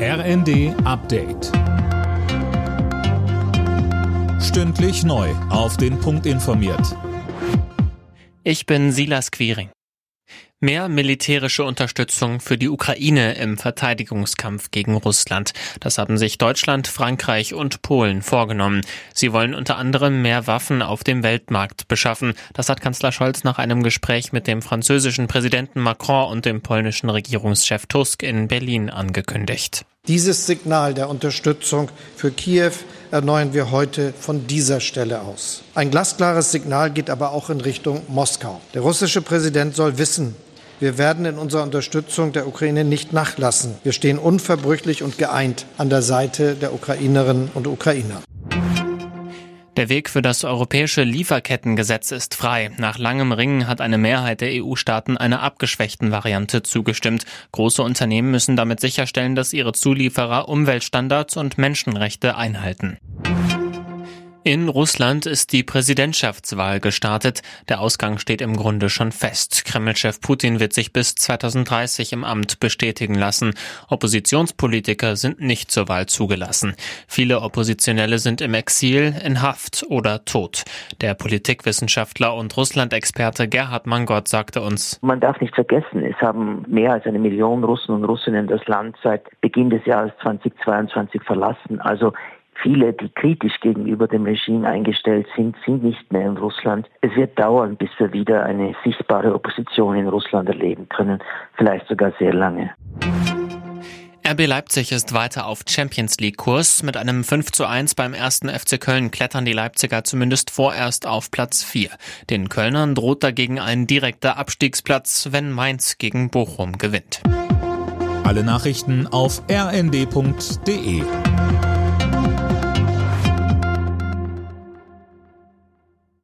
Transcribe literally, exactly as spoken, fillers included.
R N D Update. Stündlich neu auf den Punkt informiert. Ich bin Silas Quiring. Mehr militärische Unterstützung für die Ukraine im Verteidigungskampf gegen Russland. Das haben sich Deutschland, Frankreich und Polen vorgenommen. Sie wollen unter anderem mehr Waffen auf dem Weltmarkt beschaffen. Das hat Kanzler Scholz nach einem Gespräch mit dem französischen Präsidenten Macron und dem polnischen Regierungschef Tusk in Berlin angekündigt. Dieses Signal der Unterstützung für Kiew erneuern wir heute von dieser Stelle aus. Ein glasklares Signal geht aber auch in Richtung Moskau. Der russische Präsident soll wissen, wir werden in unserer Unterstützung der Ukraine nicht nachlassen. Wir stehen unverbrüchlich und geeint an der Seite der Ukrainerinnen und Ukrainer. Der Weg für das europäische Lieferkettengesetz ist frei. Nach langem Ringen hat eine Mehrheit der E U-Staaten einer abgeschwächten Variante zugestimmt. Große Unternehmen müssen damit sicherstellen, dass ihre Zulieferer Umweltstandards und Menschenrechte einhalten. In Russland ist die Präsidentschaftswahl gestartet. Der Ausgang steht im Grunde schon fest. Kreml-Chef Putin wird sich bis zweitausenddreißig im Amt bestätigen lassen. Oppositionspolitiker sind nicht zur Wahl zugelassen. Viele Oppositionelle sind im Exil, in Haft oder tot. Der Politikwissenschaftler und Russland-Experte Gerhard Mangott sagte uns: Man darf nicht vergessen, es haben mehr als eine Million Russen und Russinnen das Land seit Beginn des Jahres zweitausendzweiundzwanzig verlassen. Also viele, die kritisch gegenüber dem Regime eingestellt sind, sind nicht mehr in Russland. Es wird dauern, bis wir wieder eine sichtbare Opposition in Russland erleben können, vielleicht sogar sehr lange. R B Leipzig ist weiter auf Champions-League-Kurs. Mit einem fünf zu eins beim ersten F C Köln klettern die Leipziger zumindest vorerst auf Platz vier. Den Kölnern droht dagegen ein direkter Abstiegsplatz, wenn Mainz gegen Bochum gewinnt. Alle Nachrichten auf r n d punkt d e.